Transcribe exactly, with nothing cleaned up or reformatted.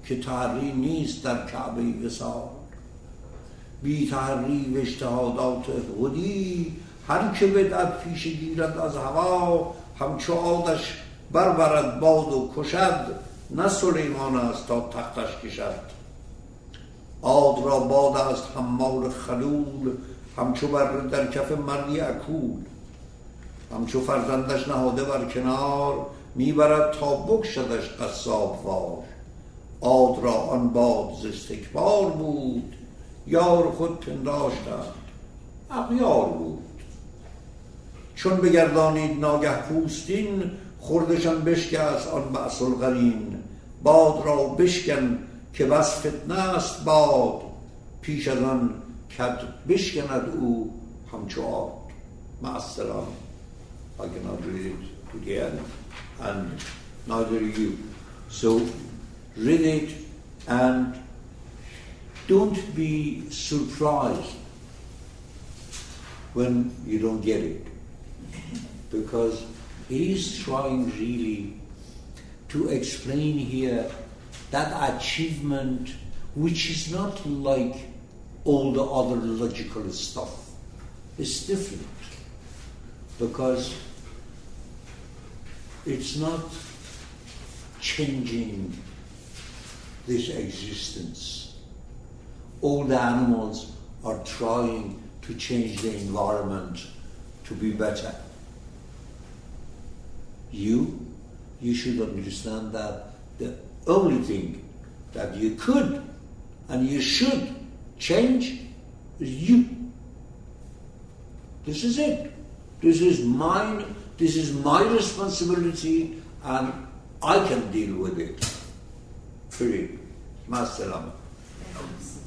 که تحری نیست در کعبه وصال. بی تحری و اجتهادات خودی، هر که بدعت پیش گیرد از هوا، همچو عادش بربرد باد و کشد، نه سلیمان است تا تختش کشد. عاد را باد است حمال خلول، همچو بره در کف مردی اکول. همچو فرزندش نهاده بر کنار، میبرد تا بکشدش قصاب وار. عاد را آن باد ز استکبار بود، یار خود پنداشتند اغیار بود. چون بگردانید ناگه پوستین، خوردشان بشکست آن بأس القرین. باد را بشکن که بس فتنه است باد، پیش از آن کد بشکند او همچو عاد. مع السلام. I cannot read it to the end, and neither you. So read it and don't be surprised when you don't get it, because he's trying really to explain here that achievement which is not like all the other logical stuff. It's different because it's not changing this existence. All the animals are trying to change the environment to be better. You, you should understand that the only thing that you could and you should change is you. This is it. This is mine. This is my responsibility, and I can deal with it. Period. Ma salama.